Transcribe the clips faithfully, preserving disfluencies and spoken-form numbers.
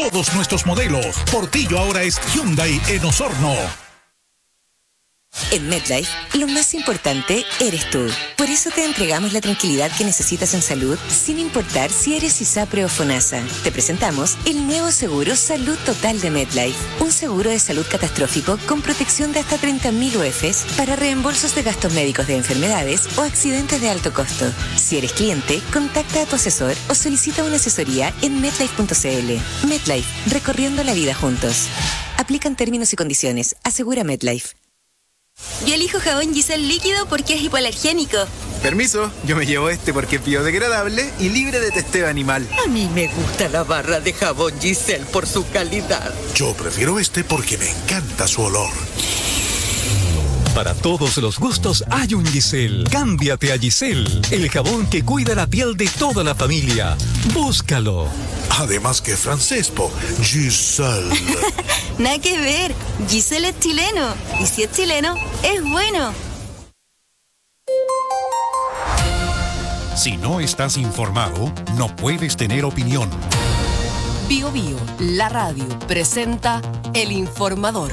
todos nuestros modelos. Portillo ahora es Hyundai en Osorno. En MedLife, lo más importante eres tú. Por eso te entregamos la tranquilidad que necesitas en salud, sin importar si eres ISAPRE o FONASA. Te presentamos el nuevo seguro Salud Total de MedLife. Un seguro de salud catastrófico con protección de hasta treinta mil U F s para reembolsos de gastos médicos de enfermedades o accidentes de alto costo. Si eres cliente, contacta a tu asesor o solicita una asesoría en medlife punto c l. MedLife, recorriendo la vida juntos. Aplican términos y condiciones. Asegura MedLife. Yo elijo jabón Giselle líquido porque es hipoalergénico. Permiso, yo me llevo este porque es biodegradable y libre de testeo animal. A mí me gusta la barra de jabón Giselle por su calidad. Yo prefiero este porque me encanta su olor. Para todos los gustos hay un Giselle. Cámbiate a Giselle, el jabón que cuida la piel de toda la familia. Búscalo. Además que francés, po. Giselle. Nada que ver. Giselle es chileno. Y si es chileno, es bueno. Si no estás informado, no puedes tener opinión. Bio Bio, la radio, presenta El Informador.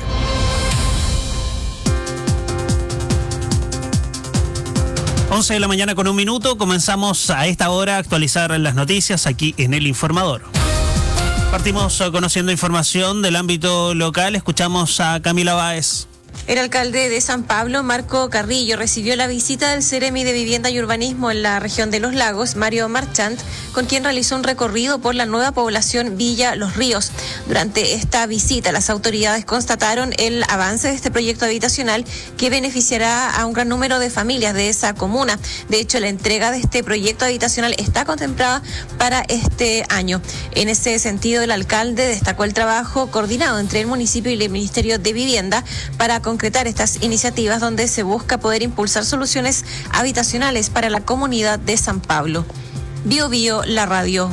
once de la mañana con un minuto, comenzamos a esta hora a actualizar las noticias aquí en El Informador. Partimos conociendo información del ámbito local, escuchamos a Camila Báez. El alcalde de San Pablo, Marco Carrillo, recibió la visita del Ceremi de Vivienda y Urbanismo en la región de Los Lagos, Mario Marchant, con quien realizó un recorrido por la nueva población Villa Los Ríos. Durante esta visita, las autoridades constataron el avance de este proyecto habitacional que beneficiará a un gran número de familias de esa comuna. De hecho, la entrega de este proyecto habitacional está contemplada para este año. En ese sentido, el alcalde destacó el trabajo coordinado entre el municipio y el Ministerio de Vivienda para concretar estas iniciativas donde se busca poder impulsar soluciones habitacionales para la comunidad de San Pablo. Bio Bio, la radio.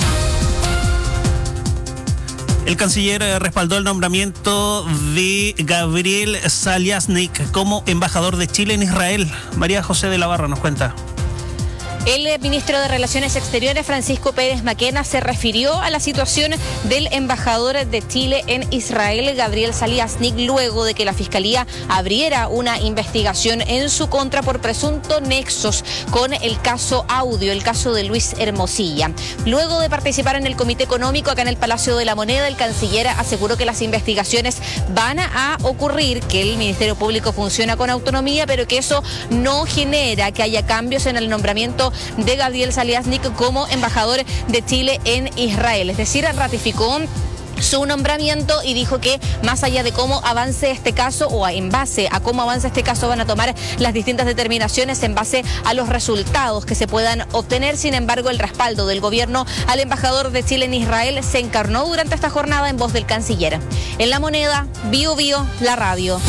El canciller respaldó el nombramiento de Gabriel Saliasnik como embajador de Chile en Israel. María José de la Barra nos cuenta. El ministro de Relaciones Exteriores, Francisco Pérez Maquena, se refirió a la situación del embajador de Chile en Israel, Gabriel Saliasnik, luego de que la Fiscalía abriera una investigación en su contra por presuntos nexos con el caso Audio, el caso de Luis Hermosilla. Luego de participar en el Comité Económico acá en el Palacio de la Moneda, el canciller aseguró que las investigaciones van a ocurrir, que el Ministerio Público funciona con autonomía, pero que eso no genera que haya cambios en el nombramiento de Gabriel Saliasnik como embajador de Chile en Israel. Es decir, ratificó su nombramiento y dijo que más allá de cómo avance este caso o en base a cómo avance este caso van a tomar las distintas determinaciones en base a los resultados que se puedan obtener. Sin embargo, el respaldo del gobierno al embajador de Chile en Israel se encarnó durante esta jornada en voz del canciller. En La Moneda, Bio Bio, la radio.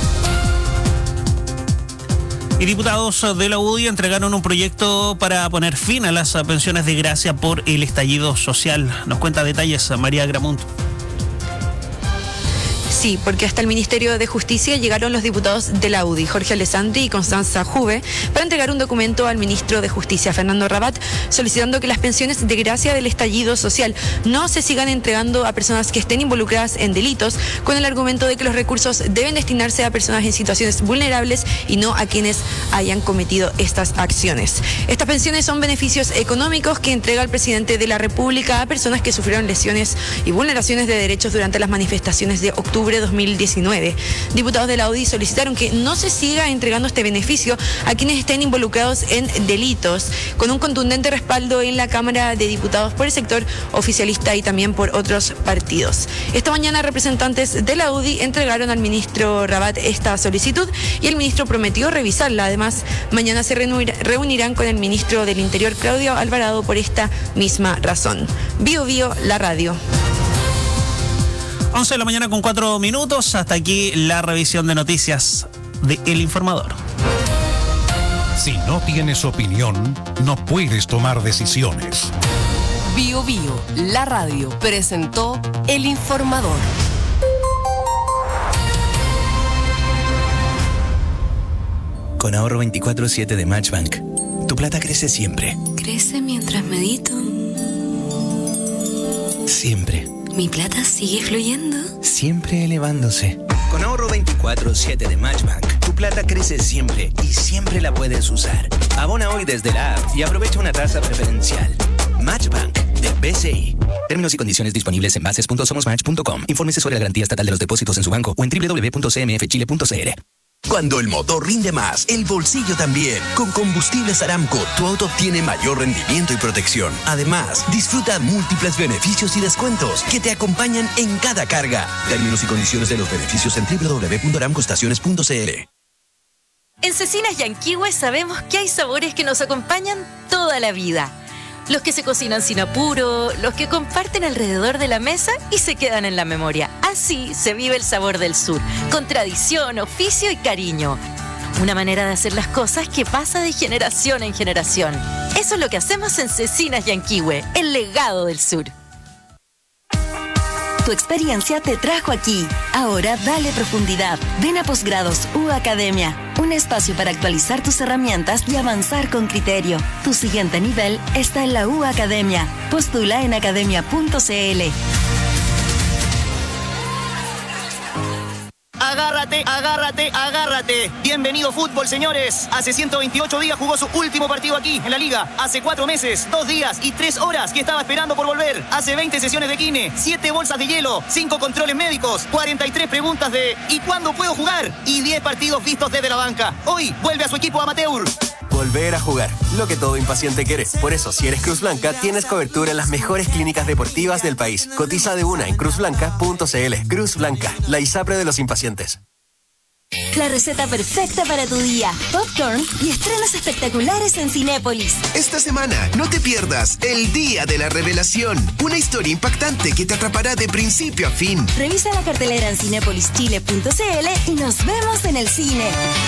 Y diputados de la U D I entregaron un proyecto para poner fin a las pensiones de gracia por el estallido social. Nos cuenta detalles María Gramunt. Sí, porque hasta el Ministerio de Justicia llegaron los diputados de la U D I, Jorge Alessandri y Constanza Juve, para entregar un documento al ministro de Justicia, Fernando Rabat, solicitando que las pensiones de gracia del estallido social no se sigan entregando a personas que estén involucradas en delitos, con el argumento de que los recursos deben destinarse a personas en situaciones vulnerables y no a quienes hayan cometido estas acciones. Estas pensiones son beneficios económicos que entrega el presidente de la República a personas que sufrieron lesiones y vulneraciones de derechos durante las manifestaciones de octubre dos mil diecinueve. Diputados de la U D I solicitaron que no se siga entregando este beneficio a quienes estén involucrados en delitos, con un contundente respaldo en la Cámara de Diputados por el sector oficialista y también por otros partidos. Esta mañana representantes de la U D I entregaron al ministro Rabat esta solicitud y el ministro prometió revisarla. Además, mañana se reunirán con el ministro del Interior, Claudio Alvarado, por esta misma razón. Bio Bio, la radio. once de la mañana con cuatro minutos. Hasta aquí la revisión de noticias de El Informador. Si no tienes opinión, no puedes tomar decisiones. Bio Bio, la radio, presentó El Informador. Con ahorro veinticuatro siete de Matchbank, tu plata crece siempre. Crece mientras medito. Siempre. ¿Mi plata sigue fluyendo? Siempre elevándose. Con ahorro veinticuatro siete de Matchbank, tu plata crece siempre y siempre la puedes usar. Abona hoy desde la app y aprovecha una tasa preferencial. Matchbank de B C I. Términos y condiciones disponibles en bases punto somos match punto com. Infórmese sobre la garantía estatal de los depósitos en su banco o en doble u doble u doble u punto c m f chile punto c l. Cuando el motor rinde más, el bolsillo también. Con Combustibles Aramco, tu auto obtiene mayor rendimiento y protección. Además, disfruta múltiples beneficios y descuentos que te acompañan en cada carga. Términos y condiciones de los beneficios en doble u doble u doble u punto aramco estaciones punto c l. En Cecinas Yanquihue sabemos que hay sabores que nos acompañan toda la vida. Los que se cocinan sin apuro, los que comparten alrededor de la mesa y se quedan en la memoria. Así se vive el sabor del sur, con tradición, oficio y cariño. Una manera de hacer las cosas que pasa de generación en generación. Eso es lo que hacemos en Cecinas Yanquihue, el legado del sur. Tu experiencia te trajo aquí. Ahora dale profundidad. Ven a Posgrados U Academia. Un espacio para actualizar tus herramientas y avanzar con criterio. Tu siguiente nivel está en la U Academia. Postula en academia punto c l. Agárrate, agárrate, agárrate. Bienvenido fútbol, señores. Hace ciento veintiocho días jugó su último partido aquí, en la Liga. Hace cuatro meses, dos días y tres horas que estaba esperando por volver. Hace veinte sesiones de kine, siete bolsas de hielo, cinco controles médicos, cuarenta y tres preguntas de ¿y cuándo puedo jugar? Y diez partidos vistos desde la banca. Hoy vuelve a su equipo amateur. Volver a jugar, lo que todo impaciente quiere. Por eso, si eres Cruz Blanca, tienes cobertura en las mejores clínicas deportivas del país. Cotiza de una en cruz blanca punto c l. Cruz Blanca, la ISAPRE de los impacientes. La receta perfecta para tu día. Popcorn y estrenos espectaculares en Cinépolis. Esta semana no te pierdas El Día de la Revelación. Una historia impactante que te atrapará de principio a fin. Revisa la cartelera en cinépolis chile punto c l y nos vemos en el cine.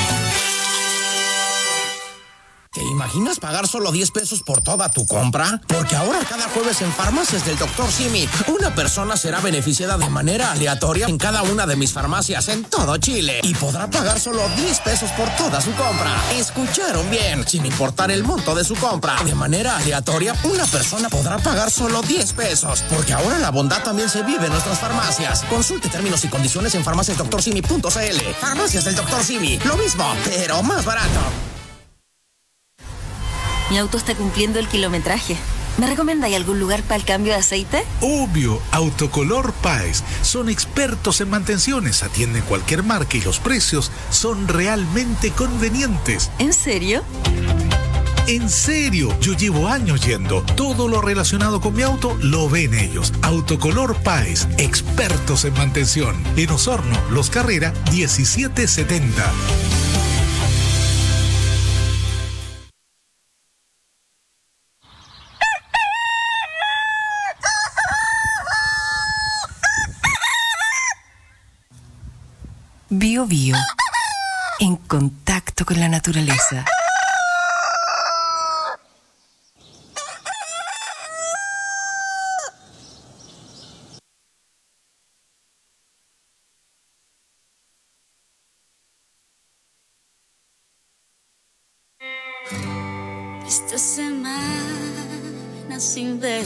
¿Te imaginas pagar solo diez pesos por toda tu compra? Porque ahora cada jueves en Farmacias del doctor Simi, una persona será beneficiada de manera aleatoria en cada una de mis farmacias en todo Chile y podrá pagar solo diez pesos por toda su compra. ¿Escucharon bien? Sin importar el monto de su compra. De manera aleatoria, una persona podrá pagar solo diez pesos. Porque ahora la bondad también se vive en nuestras farmacias. Consulte términos y condiciones en farmacias doctor simi punto c l. Farmacias del doctor Simi. Lo mismo, pero más barato. Mi auto está cumpliendo el kilometraje. ¿Me recomendáis algún lugar para el cambio de aceite? Obvio, Autocolor Páez. Son expertos en mantenciones, atienden cualquier marca y los precios son realmente convenientes. ¿En serio? En serio, yo llevo años yendo. Todo lo relacionado con mi auto lo ven ellos. Autocolor Páez, expertos en mantención. En Osorno, Los Carrera, diecisiete setenta. Bio Bio, en contacto con la naturaleza. Esta semana sin verte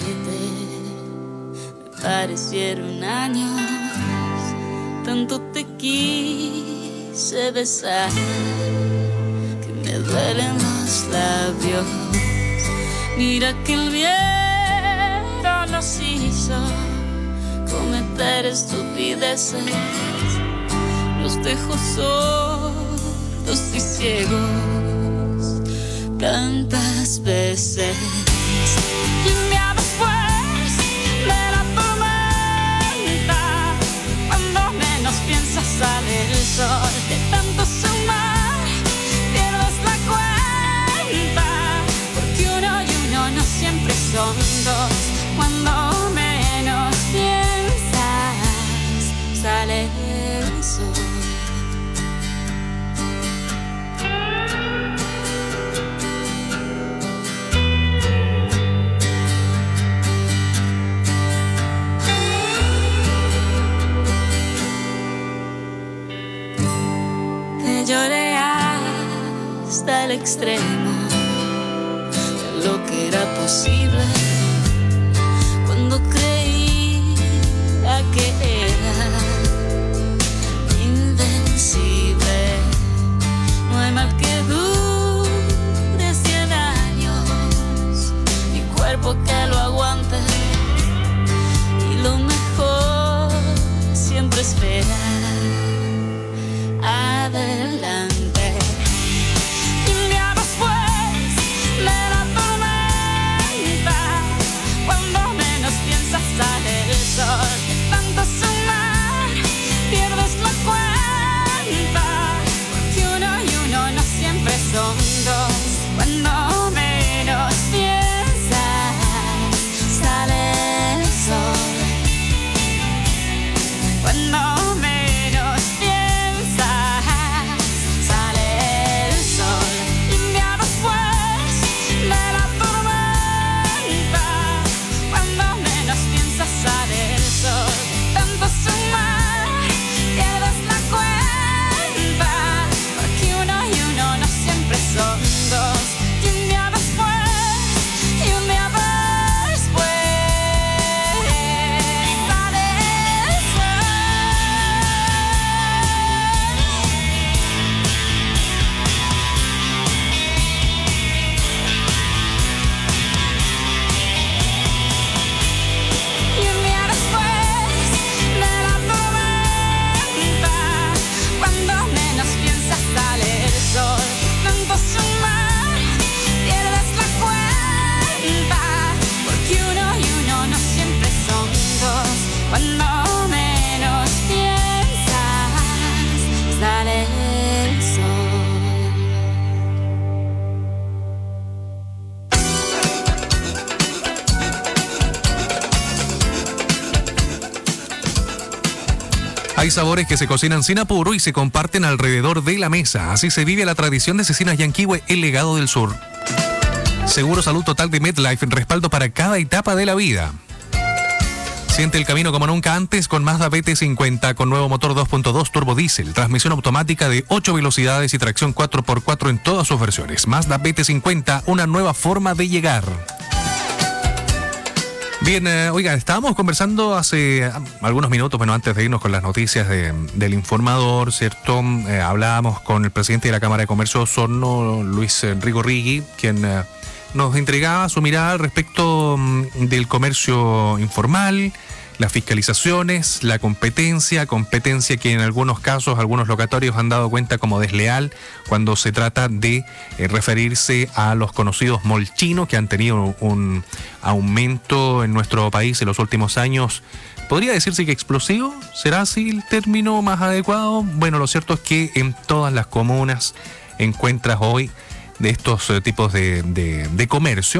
me parecieron años. Tanto te quise besar que me duelen los labios. Mira que el viento nos hizo cometer estupideces. Los dejó sordos y ciegos tantas veces. Y un día después de la tormenta, cuando menos piensas sale el sol. De tanto sumar pierdes la cuenta, porque uno y uno no siempre son dos. Cuando menos piensas sale el sol. Lloré hasta el extremo de lo que era posible, cuando creí Hay sabores que se cocinan sin apuro y se comparten alrededor de la mesa. Así se vive la tradición de Cecinas Yanquihue, el legado del sur. Seguro Salud Total de MetLife, en respaldo para cada etapa de la vida. Siente el camino como nunca antes con Mazda B T cincuenta, con nuevo motor dos punto dos turbo diésel, transmisión automática de ocho velocidades y tracción cuatro por cuatro en todas sus versiones. Mazda B T cincuenta, una nueva forma de llegar. Bien, eh, oiga, estábamos conversando hace algunos minutos, bueno, antes de irnos con las noticias de, del Informador, ¿cierto? Eh, hablábamos con el presidente de la Cámara de Comercio de Osorno, Luis Enrico Rigui, quien eh, nos entregaba su mirada al respecto um, del comercio informal, las fiscalizaciones, la competencia, competencia que en algunos casos algunos locatorios han dado cuenta como desleal cuando se trata de eh, referirse a los conocidos molchinos, que han tenido un aumento en nuestro país en los últimos años. ¿Podría decirse que explosivo? ¿Será así el término más adecuado? Bueno, lo cierto es que en todas las comunas encuentras hoy de estos eh, tipos de, de, de comercio.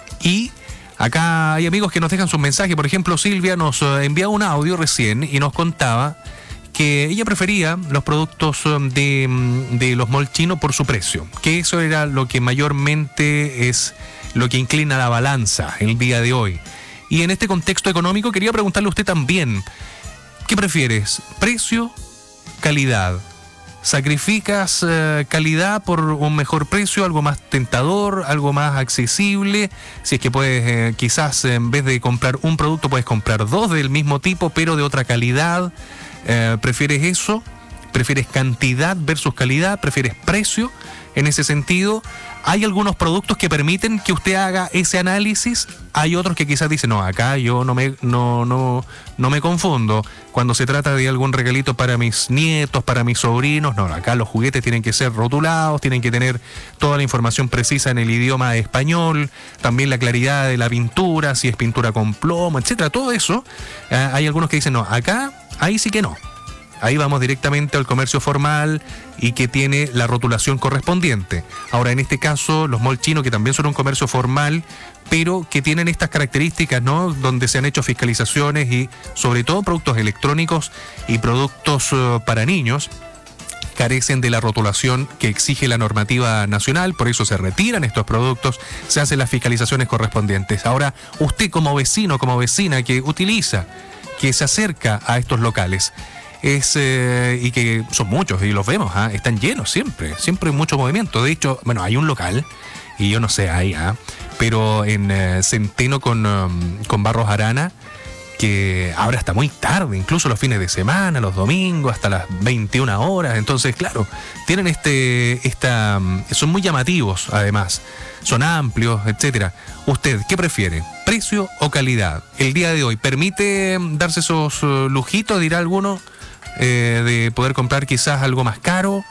Y acá hay amigos que nos dejan sus mensajes. Por ejemplo, Silvia nos uh, enviaba un audio recién y nos contaba que ella prefería los productos um, de, de los molchinos por su precio, que eso era lo que mayormente es lo que inclina la balanza el día de hoy. Y en este contexto económico quería preguntarle a usted también, ¿qué prefieres? ¿Precio? ¿Calidad? ¿Sacrificas eh, calidad por un mejor precio, algo más tentador, algo más accesible? Si es que puedes, eh, quizás en vez de comprar un producto, puedes comprar dos del mismo tipo, pero de otra calidad. Eh, ¿Prefieres eso? ¿Prefieres cantidad versus calidad? ¿Prefieres precio? En ese sentido, hay algunos productos que permiten que usted haga ese análisis. Hay otros que quizás dicen, no, acá yo no me, no, no, no me confundo. Cuando se trata de algún regalito para mis nietos, para mis sobrinos, no, acá los juguetes tienen que ser rotulados, tienen que tener toda la información precisa en el idioma español, también la claridad de la pintura, si es pintura con plomo, etcétera. Todo eso, eh, hay algunos que dicen, no, acá, ahí sí que no. Ahí vamos directamente al comercio formal y que tiene la rotulación correspondiente. Ahora, en este caso, los molchinos, que también son un comercio formal, pero que tienen estas características, ¿no? Donde se han hecho fiscalizaciones y, sobre todo, productos electrónicos y productos uh, para niños, carecen de la rotulación que exige la normativa nacional, por eso se retiran estos productos, se hacen las fiscalizaciones correspondientes. Ahora, usted como vecino, como vecina que utiliza, que se acerca a estos locales, es eh, y que son muchos y los vemos, ¿eh? Están llenos siempre, siempre hay mucho movimiento. De hecho, bueno, hay un local y yo no sé ahí, ¿eh? pero en eh, Centeno con, um, con Barros Arana, que abre hasta muy tarde, incluso los fines de semana, los domingos, hasta las veintiuna horas. Entonces, claro, tienen este, esta, son muy llamativos además, son amplios, etcétera. ¿Usted qué prefiere? ¿Precio o calidad? El día de hoy, ¿permite darse esos uh, lujitos, dirá alguno? Eh, de poder comprar quizás algo más caro,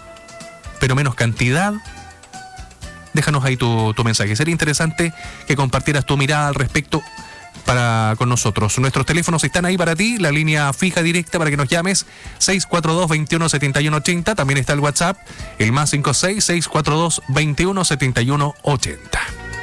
pero menos cantidad. Déjanos ahí tu, tu mensaje. Sería interesante que compartieras tu mirada al respecto para con nosotros. Nuestros teléfonos están ahí para ti, la línea fija directa para que nos llames, seis cuatro dos, veintiuno, setenta y uno ochenta. También está el WhatsApp, el más cinco seis, seis cuatro dos, veintiuno, setenta y uno ochenta.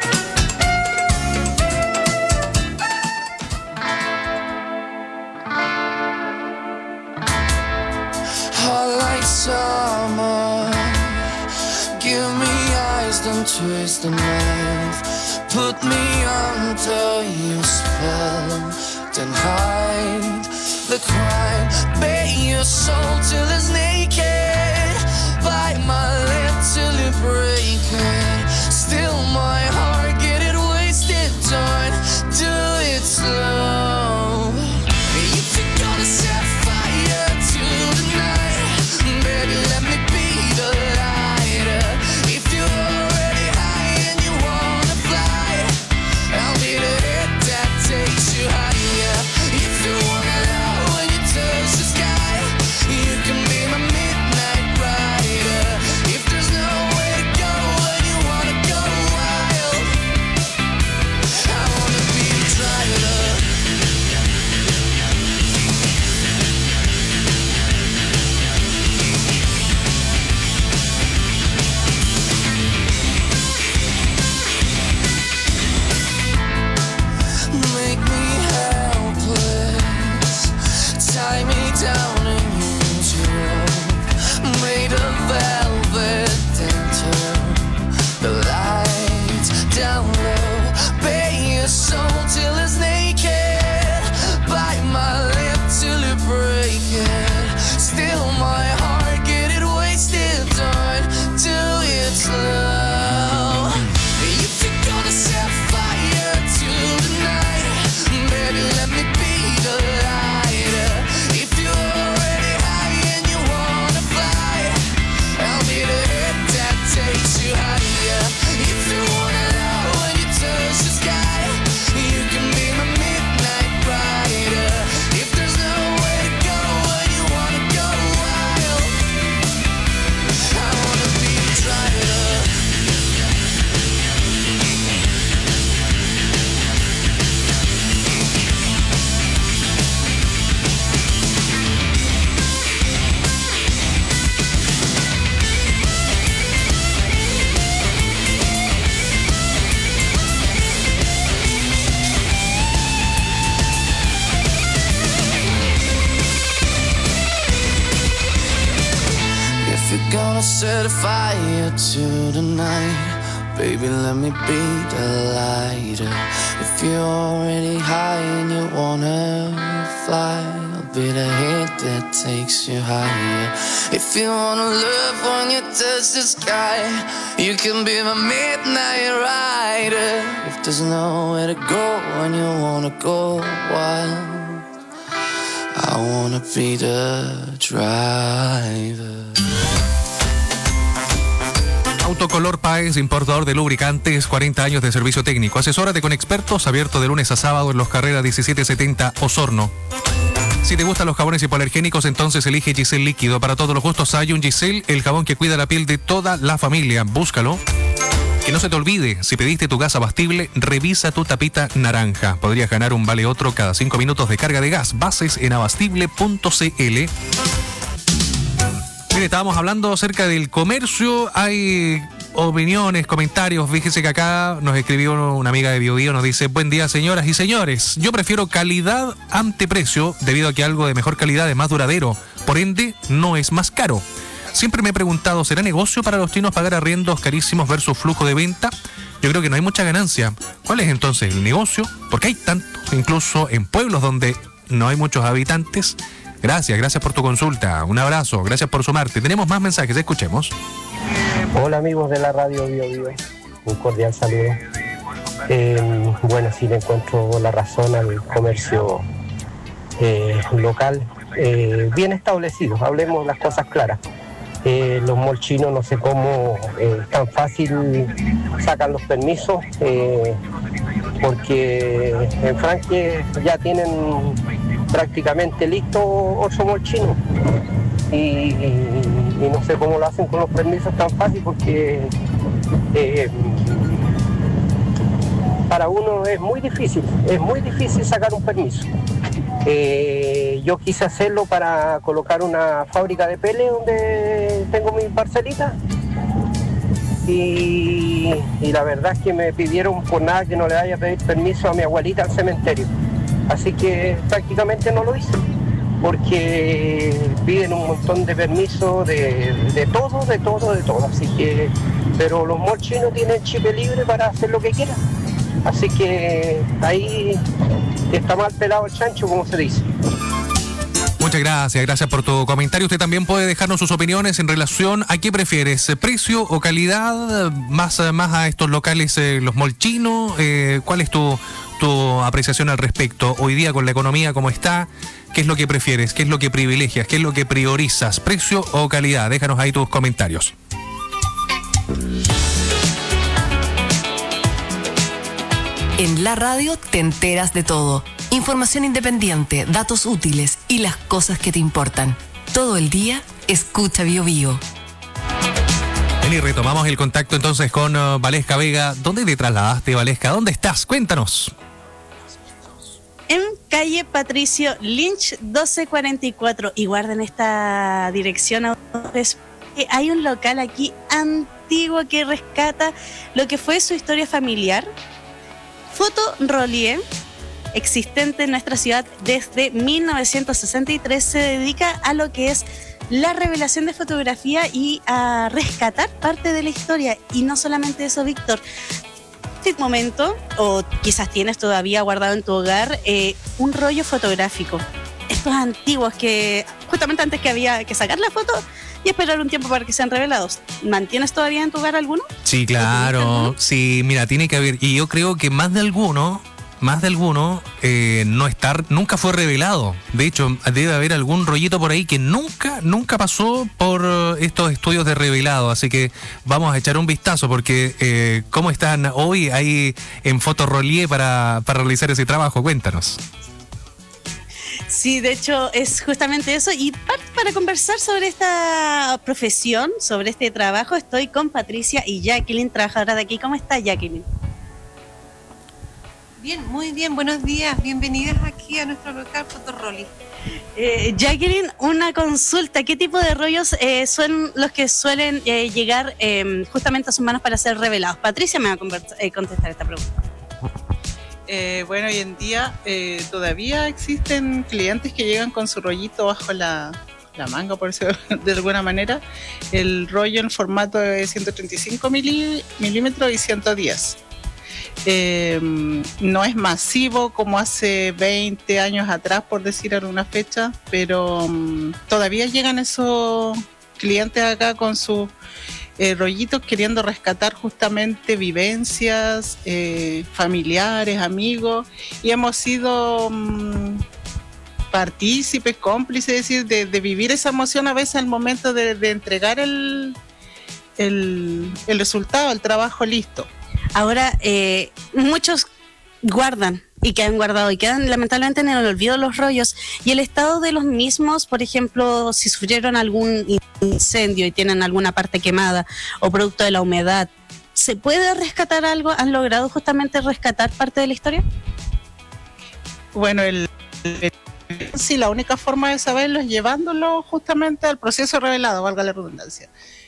Summer, give me eyes, don't twist the knife. Put me under your spell, then hide the crime. Bare your soul till it's naked. Bite my lip till it break it. Still my heart, get it wasted. Don't do it slow. If you're gonna set fire to the night, baby, let me be the lighter. If you're already high and you wanna fly, I'll be the hit that takes you higher. If you wanna know when you touch the sky, you can be gonna set fire to the night. Baby, let me be the lighter. If you're already high and you wanna fly, I'll be the hit that takes you higher. If you wanna live when you touch the sky, you can be my midnight rider. If there's nowhere to go when you wanna go wild, I wanna be the driver. Autocolor Páez, importador de lubricantes, cuarenta años de servicio técnico. Asesórate con expertos, abierto de lunes a sábado en Los Carreras diecisiete setenta, Osorno. Si te gustan los jabones hipoalergénicos, entonces elige Giselle Líquido. Para todos los gustos hay un Giselle, el jabón que cuida la piel de toda la familia. Búscalo. Que no se te olvide, si pediste tu gas abastible, revisa tu tapita naranja. Podrías ganar un vale otro cada cinco minutos de carga de gas. Bases en abastible punto c l. Mire, estábamos hablando acerca del comercio, hay opiniones, comentarios. Fíjese que acá nos escribió una amiga de Bio Bio, nos dice: buen día, señoras y señores, yo prefiero calidad ante precio, debido a que algo de mejor calidad es más duradero, por ende no es más caro. Siempre me he preguntado, ¿será negocio para los chinos pagar arriendos carísimos versus flujo de venta? Yo creo que no hay mucha ganancia. ¿Cuál es entonces el negocio? Porque hay tanto, incluso en pueblos donde no hay muchos habitantes. Gracias, gracias por tu consulta. Un abrazo, gracias por sumarte. Tenemos más mensajes, escuchemos. Hola amigos de la radio Bio Bio, un cordial saludo. Eh, bueno, sí le encuentro la razón al comercio eh, local, eh, bien establecido, hablemos las cosas claras. Eh, los molchinos no sé cómo eh, tan fácil sacan los permisos, eh, porque en Franque ya tienen prácticamente listo ocho molchinos y, y, y no sé cómo lo hacen con los permisos tan fácil, porque eh, para uno es muy difícil, es muy difícil sacar un permiso. Eh, yo quise hacerlo para colocar una fábrica de pele donde tengo mi parcelita y, y la verdad es que me pidieron por nada que no le vaya a pedir permiso a mi abuelita al cementerio. Así que prácticamente no lo hice, porque piden un montón de permisos de, de todo, de todo, de todo. Así que, pero los molchinos tienen chip libre para hacer lo que quieran. Así que ahí está mal pelado el chancho, como se dice. Muchas gracias, gracias por tu comentario. Usted también puede dejarnos sus opiniones en relación a qué prefieres, precio o calidad, más, más a estos locales, eh, los molchinos. Eh, ¿Cuál es tu, tu apreciación al respecto? Hoy día con la economía como está, ¿qué es lo que prefieres? ¿Qué es lo que privilegias? ¿Qué es lo que priorizas? ¿Precio o calidad? Déjanos ahí tus comentarios. En la radio te enteras de todo. Información independiente, datos útiles y las cosas que te importan. Todo el día, escucha Bio Bio. Y retomamos el contacto entonces con uh, Valesca Vega. ¿Dónde te trasladaste, Valesca? ¿Dónde estás? Cuéntanos. En calle Patricio Lynch doce cuarenta y cuatro. Y guarden esta dirección. Hay un local aquí antiguo que rescata lo que fue su historia familiar. Foto Rollier, existente en nuestra ciudad desde mil novecientos sesenta y tres, se dedica a lo que es la revelación de fotografía y a rescatar parte de la historia. Y no solamente eso, Víctor. En este momento, o quizás tienes todavía guardado en tu hogar, eh, un rollo fotográfico. Estos antiguos que justamente antes que había que sacar la foto y esperar un tiempo para que sean revelados. ¿Mantienes todavía en tu hogar alguno? Sí, claro. Sí, mira, tiene que haber. Y yo creo que más de alguno, más de alguno, eh, no estar, nunca fue revelado. De hecho, debe haber algún rollito por ahí que nunca, nunca pasó por estos estudios de revelado. Así que vamos a echar un vistazo, porque eh, ¿cómo están hoy ahí en Foto Rollier para, para realizar ese trabajo? Cuéntanos. Sí, de hecho es justamente eso. Y para, para conversar sobre esta profesión, sobre este trabajo, estoy con Patricia y Jacqueline, trabajadora de aquí. ¿Cómo está, Jacqueline? Bien, muy bien, buenos días. Bienvenidas aquí a nuestro local Fotorolli. Eh, Jacqueline, una consulta. ¿Qué tipo de rollos eh, son los que suelen eh, llegar eh, justamente a sus manos para ser revelados? Patricia me va a conversa, eh, contestar esta pregunta. Eh, bueno, hoy en día eh, todavía existen clientes que llegan con su rollito bajo la la manga, por decirlo de alguna manera, el rollo en formato de ciento treinta y cinco milí, milímetros y ciento diez. Eh, no es masivo como hace veinte años atrás, por decir alguna fecha, pero um, todavía llegan esos clientes acá con sus eh, rollitos queriendo rescatar justamente vivencias eh, familiares, amigos, y hemos sido um, partícipes, cómplices, es decir, de, de vivir esa emoción a veces al momento de, de entregar el, el, el resultado, el trabajo listo. Ahora, eh, muchos guardan y que han guardado y quedan lamentablemente en el olvido los rollos, y el estado de los mismos, por ejemplo, si sufrieron algún incendio y tienen alguna parte quemada o producto de la humedad, ¿se puede rescatar algo? ¿Han logrado justamente rescatar parte de la historia? Bueno, el, el sí, la única forma de saberlo es llevándolo justamente al proceso revelado, valga la redundancia.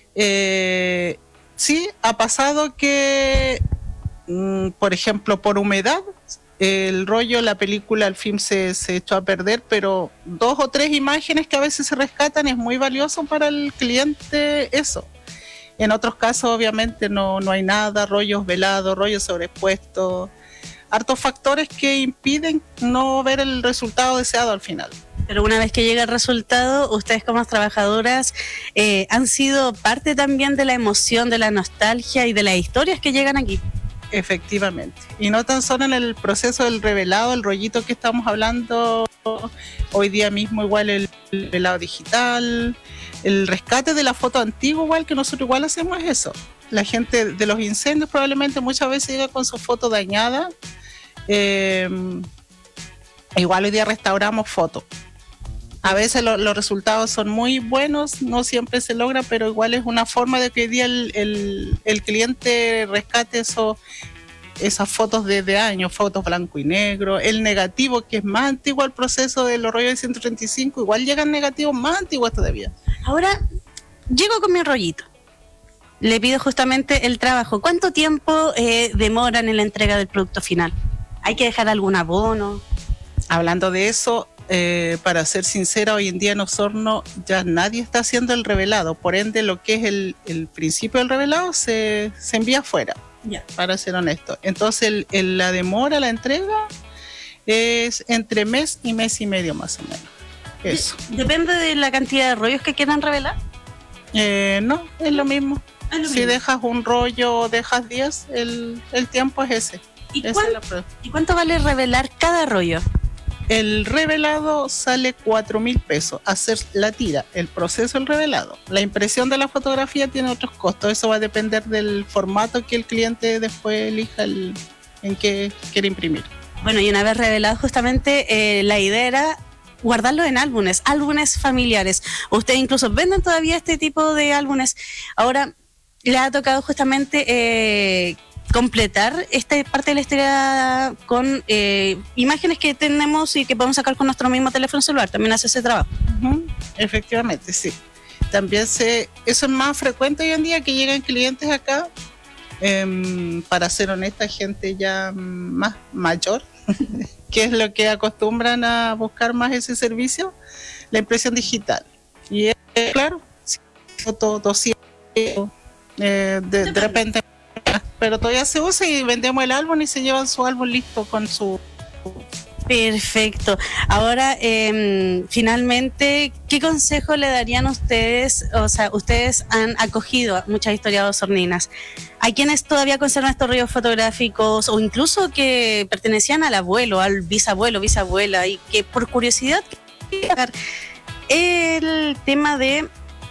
Eh, sí, ha pasado que, mmm, por ejemplo, por humedad, el rollo, la película, el film se, se echó a perder, pero dos o tres imágenes que a veces se rescatan es muy valioso para el cliente eso. En otros casos, obviamente, no, no hay nada, rollos velados, rollos sobrepuestos, hartos factores que impiden no ver el resultado deseado al final. Pero una vez que llega el resultado, ustedes como trabajadoras eh, han sido parte también de la emoción, de la nostalgia y de las historias que llegan aquí. Efectivamente. Y no tan solo en el proceso del revelado, el rollito que estamos hablando hoy día mismo, igual el revelado digital, el rescate de la foto antigua, igual que nosotros igual hacemos eso. La gente de los incendios probablemente muchas veces llega con su foto dañada. Eh, igual hoy día restauramos fotos. A veces lo, los resultados son muy buenos, no siempre se logra, pero igual es una forma de que hoy día el, el, el cliente rescate eso, esas fotos de, de años, fotos blanco y negro, el negativo que es más antiguo al proceso de los rollos de ciento treinta y cinco, igual llegan negativos más antiguos todavía. Ahora, llego con mi rollito. Le pido justamente el trabajo. ¿Cuánto tiempo eh, demoran en la entrega del producto final? ¿Hay que dejar algún abono? Hablando de eso, eh, para ser sincera, hoy en día en Osorno ya nadie está haciendo el revelado. Por ende, lo que es el, el principio del revelado se, se envía afuera, ya. Para ser honesto. Entonces, el, el, la demora, la entrega, es entre mes y mes y medio más o menos. Eso. ¿Depende de la cantidad de rollos que quieran revelar? Eh, no, es lo mismo. Es lo si mismo. dejas un rollo o dejas diez, el, el tiempo es ese. ¿Y, Esa cuán, es la prueba. ¿Y cuánto vale revelar cada rollo? El revelado sale cuatro mil pesos, hacer la tira, el proceso del revelado. La impresión de la fotografía tiene otros costos, eso va a depender del formato que el cliente después elija el, en qué quiere imprimir. Bueno, y una vez revelado justamente, eh, la idea era guardarlo en álbumes, álbumes familiares. Ustedes incluso venden todavía este tipo de álbumes. Ahora, le ha tocado justamente eh, completar esta parte de la historia con eh, imágenes que tenemos y que podemos sacar con nuestro mismo teléfono celular. También hace ese trabajo. Uh-huh. Efectivamente, sí. También se, eso es más frecuente hoy en día, que llegan clientes acá, eh, para ser honesta, gente ya más mayor, que es lo que acostumbran a buscar más ese servicio, la impresión digital. Y es, claro, foto doscientos, eh, de, de repente, pero todavía se usa y vendemos el álbum y se llevan su álbum listo con su... Perfecto. Ahora, eh, finalmente, ¿qué consejo le darían ustedes? O sea, ustedes han acogido a muchas historias osorninas. Hay quienes todavía conservan estos rollos fotográficos o incluso que pertenecían al abuelo, al bisabuelo, bisabuela, y que por curiosidad el tema de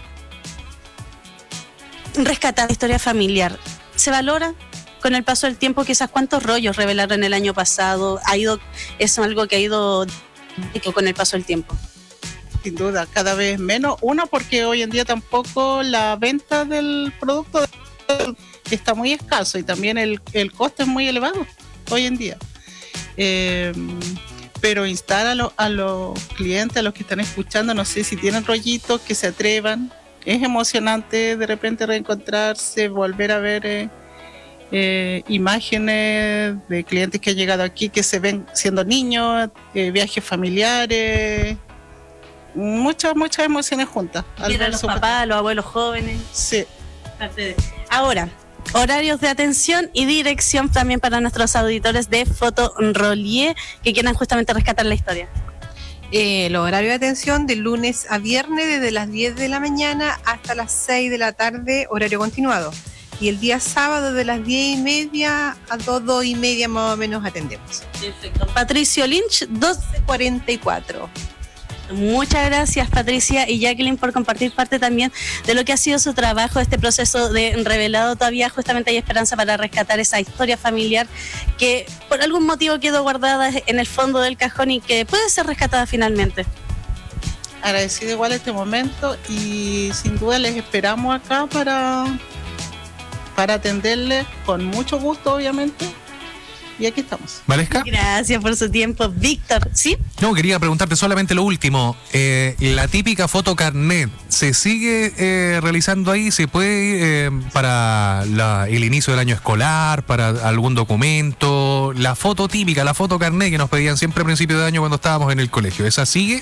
rescatar la historia familiar. ¿Se valora con el paso del tiempo? Quizás cuántos rollos revelaron el año pasado. ¿Ha ido, es algo que ha ido con el paso del tiempo? Sin duda, cada vez menos. Una, porque hoy en día tampoco la venta del producto está muy escaso y también el, el costo es muy elevado hoy en día. Eh, pero instar a, lo, a los clientes, a los que están escuchando, no sé si tienen rollitos, que se atrevan. Es emocionante de repente reencontrarse, volver a ver eh, eh, imágenes de clientes que han llegado aquí, que se ven siendo niños, eh, viajes familiares. muchas, muchas emociones juntas. Mira, los papás, los abuelos jóvenes. Sí. Ahora, horarios de atención y dirección también para nuestros auditores de Fotorolier que quieran justamente rescatar la historia. Eh, los horarios de atención de lunes a viernes desde las diez de la mañana hasta las seis de la tarde, horario continuado. Y el día sábado de las diez y media a dos, dos y media más o menos atendemos. Perfecto. Patricio Lynch, doce cuarenta y cuatro. Muchas gracias, Patricia y Jacqueline, por compartir parte también de lo que ha sido su trabajo, este proceso de revelado. Todavía justamente hay esperanza para rescatar esa historia familiar que por algún motivo quedó guardada en el fondo del cajón y que puede ser rescatada finalmente. Agradecido igual este momento y sin duda les esperamos acá para, para atenderles con mucho gusto, obviamente. Y aquí estamos. ¿Valesca? Gracias por su tiempo, Víctor. ¿Sí? No, quería preguntarte solamente lo último. Eh, la típica foto carnet, ¿se sigue eh, realizando ahí? ¿Se puede eh, para la, el inicio del año escolar, para algún documento? La foto típica, la foto carnet que nos pedían siempre a principio de año cuando estábamos en el colegio, ¿esa sigue?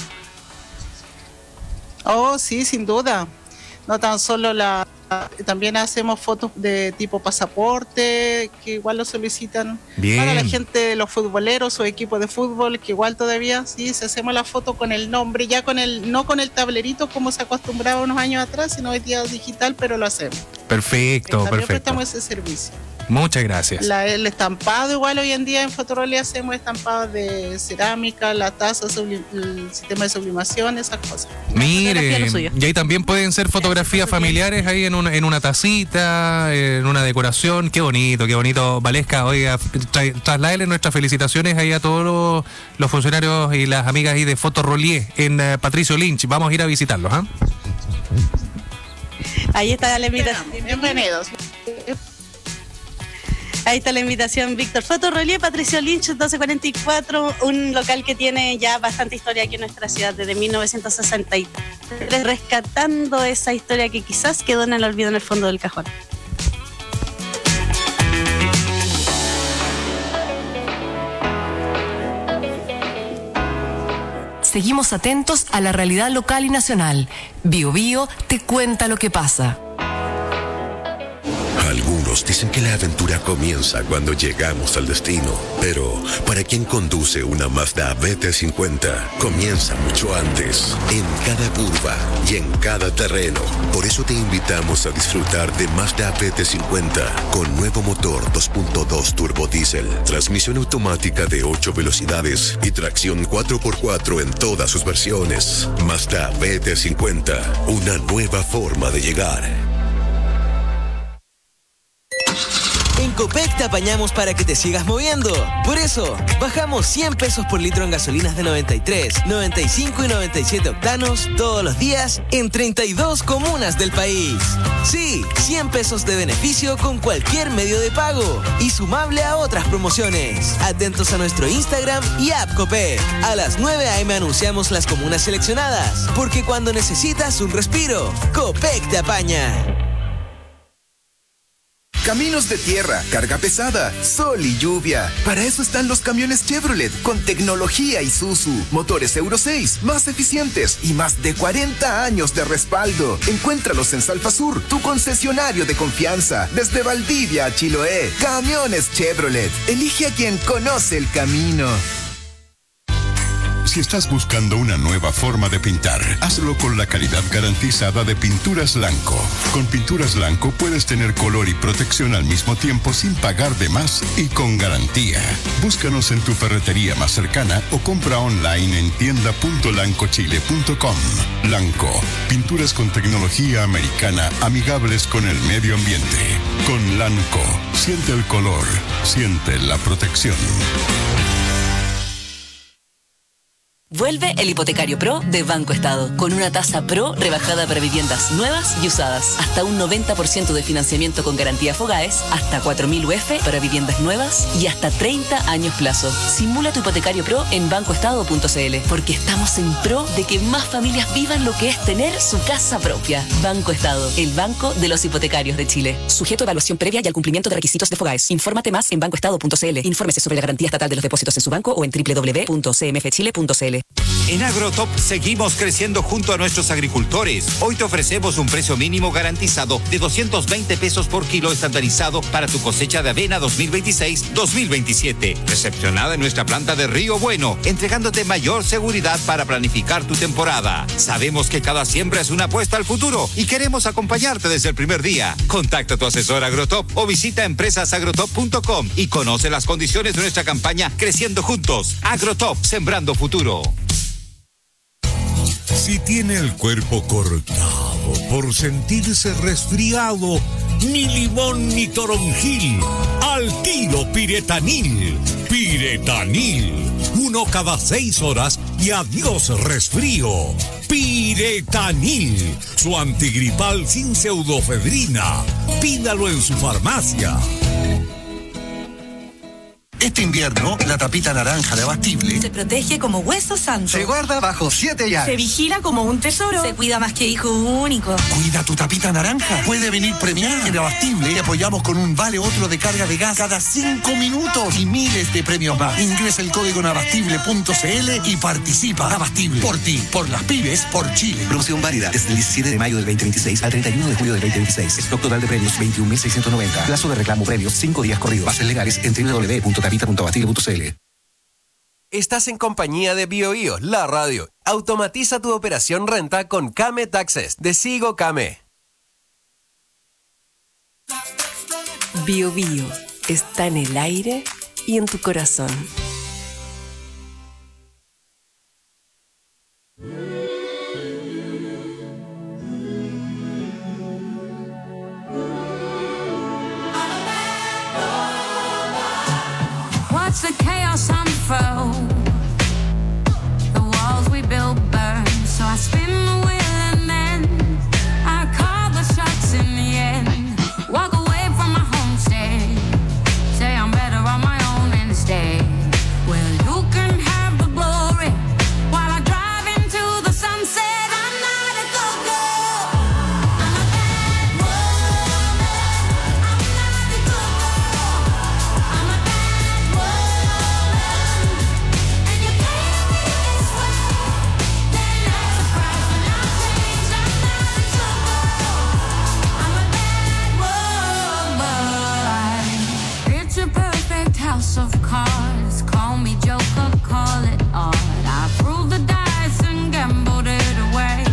Oh, sí, sin duda. No tan solo la... También hacemos fotos de tipo pasaporte, que igual lo solicitan. Bien. Para la gente, los futboleros o equipos de fútbol, que igual todavía, sí, si hacemos la foto con el nombre, ya con el, no con el tablerito como se acostumbraba unos años atrás, sino hoy día digital, pero lo hacemos. Perfecto, También perfecto. prestamos ese servicio. Muchas gracias. La, el estampado, igual hoy en día en Fotorolier hacemos estampados de cerámica, la taza, sublim, el sistema de sublimación, esas cosas. Mire, y ahí también pueden ser fotografías familiares ahí en una, en una tacita, en una decoración. Qué bonito, qué bonito. Valesca, oiga, tra trasládele nuestras felicitaciones ahí a todos los, los funcionarios y las amigas ahí de Fotorolier en uh, Patricio Lynch. Vamos a ir a visitarlos, ¿ah? ¿eh? Ahí está la invitación. Bienvenidos. Ahí está la invitación, Víctor. Fotorolier, Patricio Lynch, doce cuarenta y cuatro, un local que tiene ya bastante historia aquí en nuestra ciudad desde mil novecientos sesenta y tres, rescatando esa historia que quizás quedó en el olvido en el fondo del cajón. Seguimos atentos a la realidad local y nacional. Bio Bio te cuenta lo que pasa. Algunos dicen que la aventura comienza cuando llegamos al destino, pero para quien conduce una Mazda B T cincuenta, comienza mucho antes, en cada curva y en cada terreno. Por eso te invitamos a disfrutar de Mazda B T cincuenta con nuevo motor dos punto dos turbo diésel, transmisión automática de ocho velocidades y tracción cuatro por cuatro en todas sus versiones. Mazda B T cincuenta, una nueva forma de llegar. En Copec te apañamos para que te sigas moviendo. Por eso, bajamos cien pesos por litro en gasolinas de noventa y tres, noventa y cinco y noventa y siete octanos todos los días en treinta y dos comunas del país. Sí, cien pesos de beneficio con cualquier medio de pago y sumable a otras promociones. Atentos a nuestro Instagram y app Copec. A las nueve a eme anunciamos las comunas seleccionadas, porque cuando necesitas un respiro, Copec te apaña. Caminos de tierra, carga pesada, sol y lluvia. Para eso están los camiones Chevrolet con tecnología Isuzu, motores Euro seis, más eficientes y más de cuarenta años de respaldo. Encuéntralos en Salfasur, tu concesionario de confianza, desde Valdivia a Chiloé. Camiones Chevrolet. Elige a quien conoce el camino. Si estás buscando una nueva forma de pintar, hazlo con la calidad garantizada de Pinturas Blanco. Con Pinturas Blanco puedes tener color y protección al mismo tiempo sin pagar de más y con garantía. Búscanos en tu ferretería más cercana o compra online en tienda punto lancochile punto com. Blanco, pinturas con tecnología americana amigables con el medio ambiente. Con Blanco, siente el color, siente la protección. Vuelve el Hipotecario Pro de Banco Estado, con una tasa Pro rebajada para viviendas nuevas y usadas, hasta un noventa por ciento de financiamiento con garantía Fogaes, hasta cuatro mil U F para viviendas nuevas y hasta treinta años plazo. Simula tu Hipotecario Pro en banco estado punto c l, porque estamos en pro de que más familias vivan lo que es tener su casa propia. Banco Estado, el banco de los hipotecarios de Chile. Sujeto a evaluación previa y al cumplimiento de requisitos de Fogaes. Infórmate más en banco estado punto c l. Infórmese sobre la garantía estatal de los depósitos en su banco o en doble u doble u doble u punto c m f chile punto c l. Chile. En Agrotop seguimos creciendo junto a nuestros agricultores. Hoy te ofrecemos un precio mínimo garantizado de doscientos veinte pesos por kilo estandarizado para tu cosecha de avena dos mil veintiséis dos mil veintisiete. Recepcionada en nuestra planta de Río Bueno, entregándote mayor seguridad para planificar tu temporada. Sabemos que cada siembra es una apuesta al futuro y queremos acompañarte desde el primer día. Contacta a tu asesor Agrotop o visita empresas agrotop punto com y conoce las condiciones de nuestra campaña Creciendo Juntos. Agrotop, sembrando futuro. Si tiene el cuerpo cortado por sentirse resfriado, ni limón ni toronjil, al tiro Piretanil. Piretanil, uno cada seis horas y adiós resfrío. Piretanil, su antigripal sin pseudofedrina. Pídalo en su farmacia. Este invierno, la tapita naranja de Abastible se protege como hueso santo. Se guarda bajo siete llaves. Se vigila como un tesoro. Se cuida más que hijo único. Cuida tu tapita naranja. Puede venir premiada. En Abastible te apoyamos con un vale otro de carga de gas cada cinco minutos y miles de premios más. Ingresa el código en abastible punto cl y participa. Abastible. Por ti, por las pymes, por Chile. Promoción válida desde el diecisiete de mayo del veinte veintiséis al treinta y uno de julio del veinte veintiséis. Stock total de premios veintiún mil seiscientos noventa. Plazo de reclamo premios cinco días corridos. Bases legales en doble u doble u doble u punto tapita punto abastible punto cl. Estás en compañía de BioBio, la radio. Automatiza tu operación renta con Kame Taxes de Sigo Kame. BioBio está en el aire y en tu corazón. Watch the chaos unfurl. The walls we built burn. So I spin the wheel and then I call the shots in the end. Walk away from my homestead. Say I'm better on my own instead. Well, you can have the glory while I drive into the sunset. I'm not a go-go. I'm a bad woman. I'm not a go-go. I'm a bad woman. And you can't be this way. Then not surprised when I change. I'm not a go-go. I'm a bad woman. It's a perfect house of cards. Call me Joker, call it art. I threw the dice and gambled it away.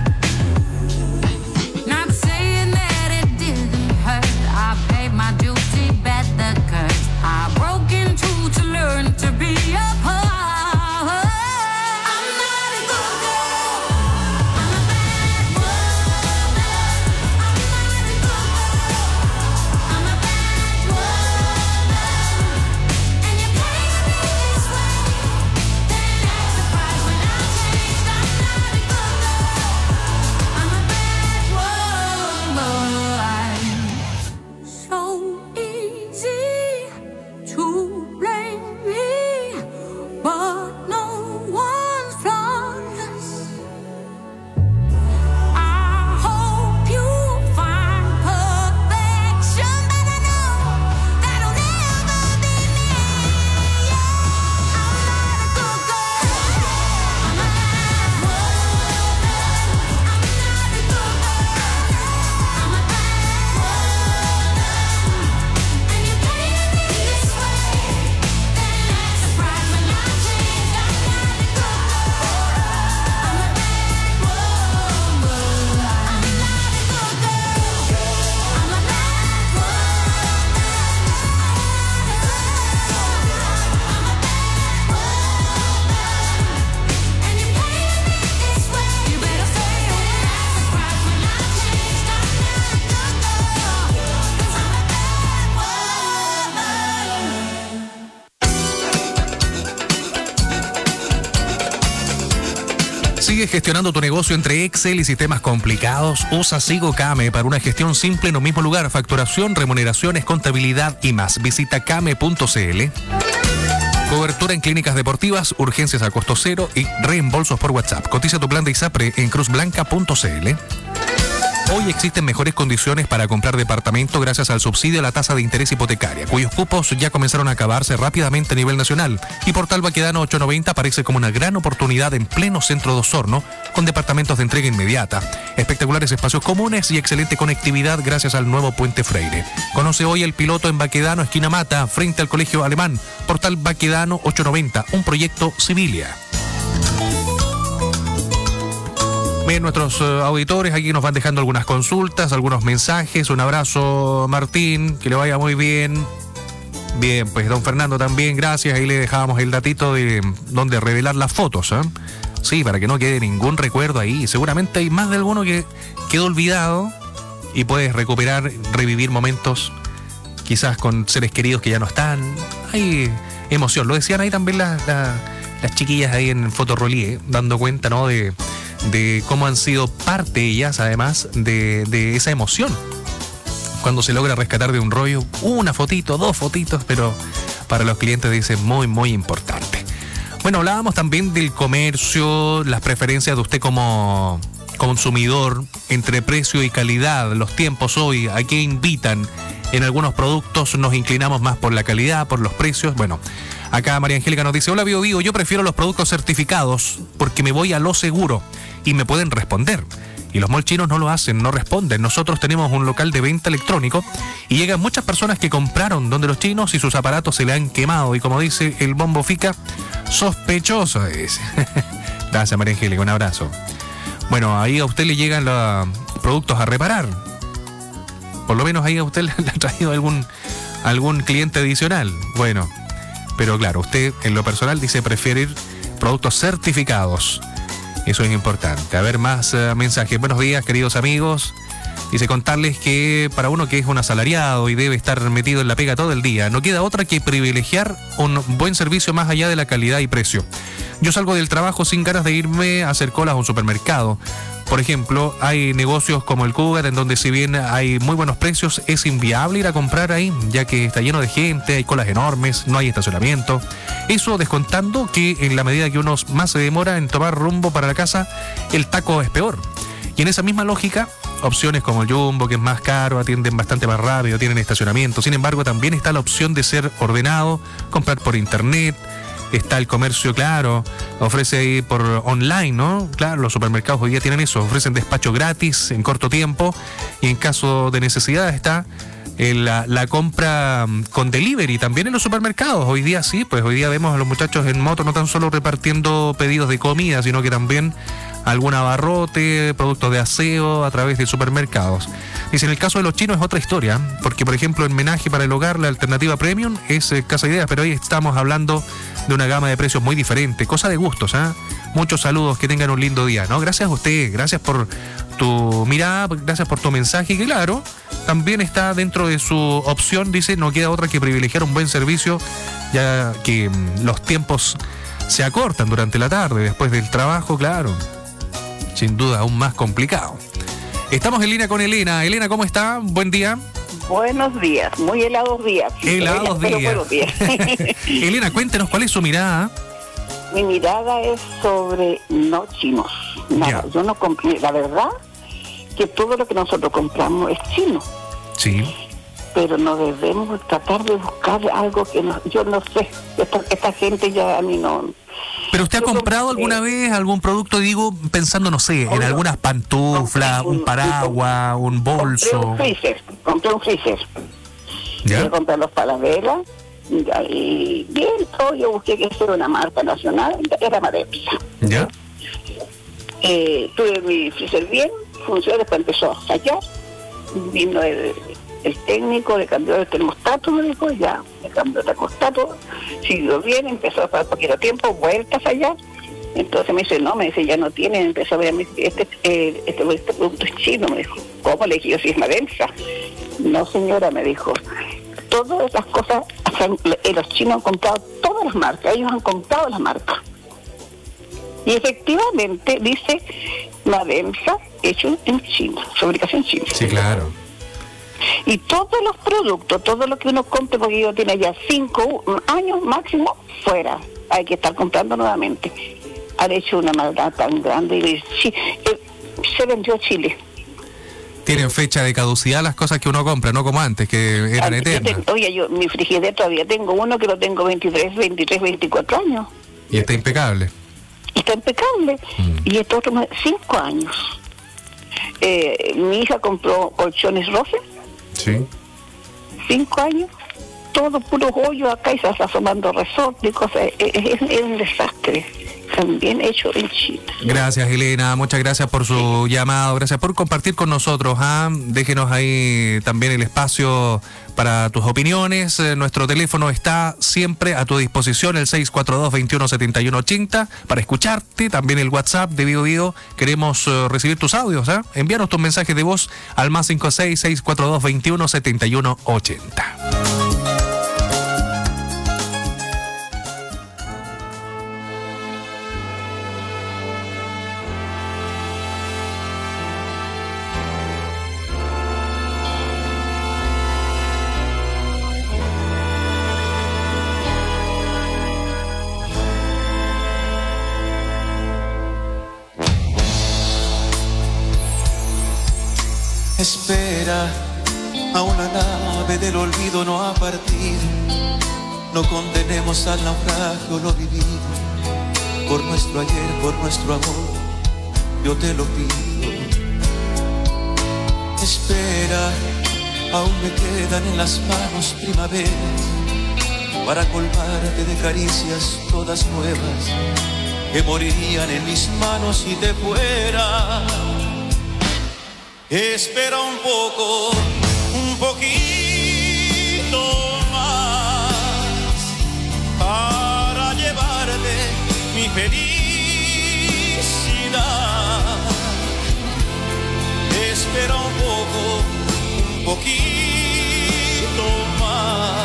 Not saying that it didn't hurt. I paid my duty, bet the curse. I broke into to learn to be a part. I'm not a good girl. I'm a bad woman. I'm not a good girl. I'm a bad woman. And you can't be this way. Then not surprised when I changed. I'm not a good girl. I'm a bad woman. So easy to blame me, but no one's flawless. I hope you find perfection, but I know that'll never be me. I'm not a good girl. I'm a bad woman. I'm not a good girl. I'm a bad woman. And you can't be this way. Then not surprised when I change. I'm not a good girl. I'm a bad woman. I'm not a good girl. I'm a bad woman. I'm a bad woman. And you can't be this way. You better stay away. Not surprised when I change. I'm not a good girl. 'Cause I'm a bad woman. ¿Sigues gestionando tu negocio entre Excel y sistemas complicados? Usa Sigo Kame para una gestión simple en un mismo lugar. Facturación, remuneraciones, contabilidad y más. Visita kame punto cl. Cobertura en clínicas deportivas, urgencias a costo cero y reembolsos por WhatsApp. Cotiza tu plan de ISAPRE en cruz blanca punto cl. Hoy existen mejores condiciones para comprar departamento gracias al subsidio a la tasa de interés hipotecaria, cuyos cupos ya comenzaron a acabarse rápidamente a nivel nacional. Y Portal Baquedano ochocientos noventa aparece como una gran oportunidad en pleno centro de Osorno, con departamentos de entrega inmediata, espectaculares espacios comunes y excelente conectividad gracias al nuevo Puente Freire. Conoce hoy el piloto en Baquedano, esquina Mata, frente al Colegio Alemán. Portal Baquedano ochocientos noventa, un proyecto Civilia. Bien, nuestros uh, auditores aquí nos van dejando algunas consultas, algunos mensajes. Un abrazo, Martín, que le vaya muy bien. Bien, pues don Fernando también, gracias. Ahí le dejábamos el datito de donde revelar las fotos, ¿eh? Sí, para que no quede ningún recuerdo ahí. Seguramente hay más de alguno que quedó olvidado y puedes recuperar, revivir momentos quizás con seres queridos que ya no están. Hay emoción, lo decían ahí también las, las, las chiquillas ahí en Fotorolié, dando cuenta, ¿no?, de... de cómo han sido parte ellas, además, de, de esa emoción. Cuando se logra rescatar de un rollo una fotito, dos fotitos, pero para los clientes dice muy, muy importante. Bueno, hablábamos también del comercio, las preferencias de usted como consumidor entre precio y calidad, los tiempos hoy, ¿a qué invitan? En algunos productos nos inclinamos más por la calidad, por los precios. Bueno, acá María Angélica nos dice: hola Bio Bio, yo prefiero los productos certificados porque me voy a lo seguro y me pueden responder. Y los mall chinos no lo hacen, no responden. Nosotros tenemos un local de venta electrónico y llegan muchas personas que compraron donde los chinos y sus aparatos se le han quemado. Y como dice el Bombo Fica, sospechoso es. Gracias María Angélica, un abrazo. Bueno, ahí a usted le llegan los productos a reparar. Por lo menos ahí a usted le ha traído algún, algún cliente adicional. Bueno, pero claro, usted en lo personal dice preferir productos certificados. Eso es importante. A ver, más uh, mensajes. Buenos días, queridos amigos. Dice contarles que para uno que es un asalariado y debe estar metido en la pega todo el día, no queda otra que privilegiar un buen servicio más allá de la calidad y precio. Yo salgo del trabajo sin ganas de irme a hacer colas a un supermercado. Por ejemplo, hay negocios como el Cougar en donde si bien hay muy buenos precios, es inviable ir a comprar ahí, ya que está lleno de gente, hay colas enormes, no hay estacionamiento. Eso descontando que en la medida que uno más se demora en tomar rumbo para la casa, el taco es peor. Y en esa misma lógica, opciones como el Jumbo, que es más caro, atienden bastante más rápido, tienen estacionamiento. Sin embargo, también está la opción de ser ordenado, comprar por internet. Está el comercio, claro, ofrece ahí por online, ¿no? Claro, los supermercados hoy día tienen eso, ofrecen despacho gratis en corto tiempo y en caso de necesidad está en la, la compra con delivery también en los supermercados. Hoy día sí, pues hoy día vemos a los muchachos en moto no tan solo repartiendo pedidos de comida, sino que también algún abarrote, productos de aseo a través de supermercados. Dice, en el caso de los chinos es otra historia, porque por ejemplo en Menaje para el hogar la alternativa premium es eh, Casa Ideas, pero hoy estamos hablando de una gama de precios muy diferente, cosa de gustos, ¿eh? Muchos saludos, que tengan un lindo día, ¿no? Gracias a usted, gracias por tu mirada, gracias por tu mensaje, que claro, también está dentro de su opción, dice, no queda otra que privilegiar un buen servicio, ya que mmm, los tiempos se acortan durante la tarde, después del trabajo, claro. Sin duda, aún más complicado. Estamos en línea con Elena. Elena, ¿cómo está? Buen día. Buenos días, muy helados días. Helados días. Buenos días. Elena, cuéntenos cuál es su mirada. Mi mirada es sobre no chinos. Nada, yo no compré. La verdad que todo lo que nosotros compramos es chino. Sí. Pero no debemos tratar de buscar algo que no, yo no sé. Esta, esta gente ya a mí no. ¿Pero usted ha comprado alguna vez algún producto, digo, pensando, no sé, en algunas pantuflas, un paraguas, un bolso? Compré un freezer, compré un freezer. ¿Ya? Yo compré los palaveras y bien, todo, yo busqué que fuera una marca nacional, era Madepsa. ¿Ya? Eh, tuve mi freezer bien, funcionó, después empezó a fallar, vino el... el técnico le cambió el termostato, me dijo, ya, me cambió el termostato, siguió bien, empezó a pasar poquito tiempo, vuelta a fallar, entonces me dice, no, me dice, ya no tiene, empezó a ver, este, eh, este, este producto es chino, me dijo, ¿cómo? Le dije, yo, si es Madensa. No señora, me dijo, todas esas cosas, los chinos han comprado todas las marcas, ellos han comprado las marcas. Y efectivamente dice Madensa hecho en China, fabricación china. Sí, claro. Y todos los productos, todo lo que uno compre, porque yo tiene ya cinco años máximo, fuera. Hay que estar comprando nuevamente. Han hecho una maldad tan grande y sí, eh, se vendió Chile. Tienen fecha de caducidad las cosas que uno compra, no como antes, que eran Yo eternas. tengo- oye, yo mi frigider todavía tengo uno que lo tengo veintitrés, veintitrés, veinticuatro años. Y está impecable. Y está impecable. Y este otro, más- cinco años. Eh, mi hija compró colchones Rofe, Sí. cinco años. Todo puro hoyo acá y se está asomando resorte y cosas. Es, es- es un desastre. También hecho en Chile. Gracias, Elena. Muchas gracias por su llamado. Gracias por compartir con nosotros. ¿ah? Déjenos ahí también el espacio para tus opiniones. Eh, nuestro teléfono está siempre a tu disposición, el seis cuatro dos, veintiuno setenta y uno ochenta, para escucharte. También el WhatsApp de Bio Bio. Queremos eh, recibir tus audios. ¿ah? Envíanos tus mensajes de voz al más cinco seis, seis cuatro dos, veintiuno setenta y uno ochenta. Espera, aún la nave del olvido no ha partido. No condenemos al naufragio lo vivido. Por nuestro ayer, por nuestro amor, yo te lo pido. Espera, aún me quedan en las manos primaveras para colmarte de caricias todas nuevas que morirían en mis manos si te fuera. Espera un poco, un poquito más para llevarte mi felicidad. Espera un poco, un poquito más.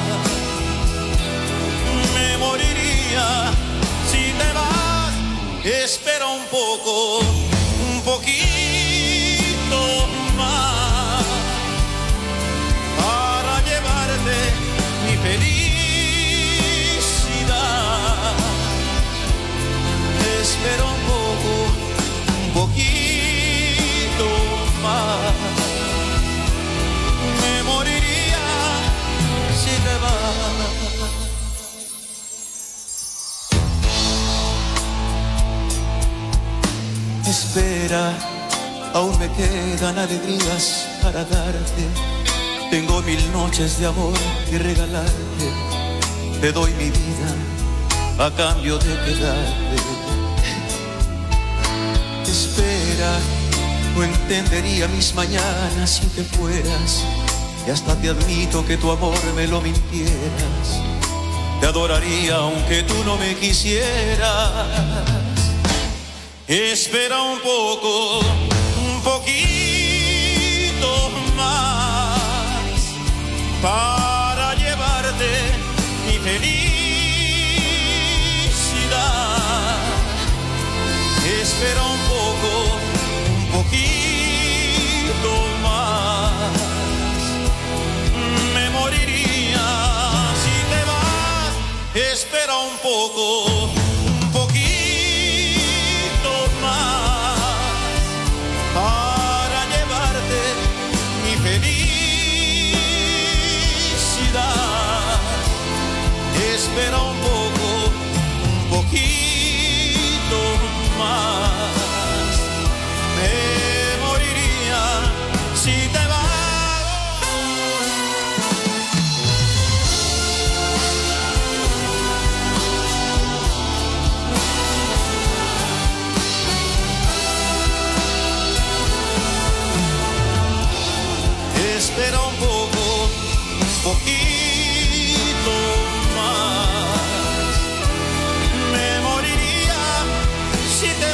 Me moriría si te vas. Espera un poco, un poquito más para llevarte mi felicidad. Espera un poco, un poquito más. Me moriría si te vas. Espera, aún me quedan alegrías para darte. Tengo mil noches de amor que regalarte. Te doy mi vida a cambio de quedarte. Espera, no entendería mis mañanas si te fueras. Y hasta te admito que tu amor me lo mintieras. Te adoraría aunque tú no me quisieras. Espera un poco, un poquito más para llevarte mi felicidad. Espera un poco, un poquito más. Me moriría si te vas. Espera un poco, un poquito más para llevarte mi felicidad. Espera un poco, un poquito más. Me moriría si te vas. Espera un poco, un poquito más. Me moriría si te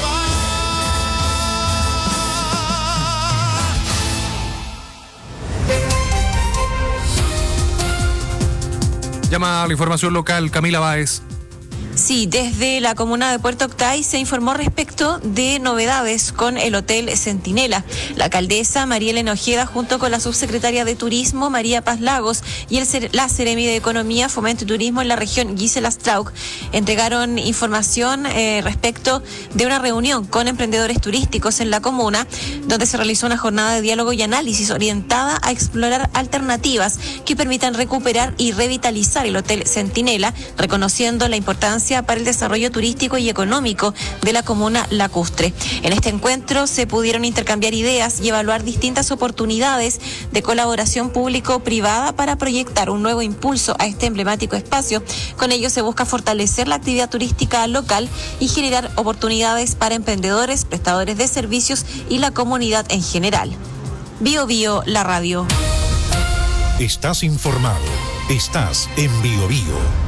vas. Llama a la información local Camila Báez. Sí, desde la comuna de Puerto Octay se informó respecto de novedades con el Hotel Centinela. La alcaldesa María Elena Ojeda, junto con la subsecretaria de Turismo María Paz Lagos y el, la Seremi de Economía, Fomento y Turismo en la región Gisela Strauch, entregaron información eh, respecto de una reunión con emprendedores turísticos en la comuna, donde se realizó una jornada de diálogo y análisis orientada a explorar alternativas que permitan recuperar y revitalizar el Hotel Centinela, reconociendo la importancia para el desarrollo turístico y económico de la comuna lacustre. En este encuentro se pudieron intercambiar ideas y evaluar distintas oportunidades de colaboración público-privada para proyectar un nuevo impulso a este emblemático espacio. Con ello se busca fortalecer la actividad turística local y generar oportunidades para emprendedores, prestadores de servicios y la comunidad en general. Bio Bio, la radio. Estás informado. Estás en Bio Bio.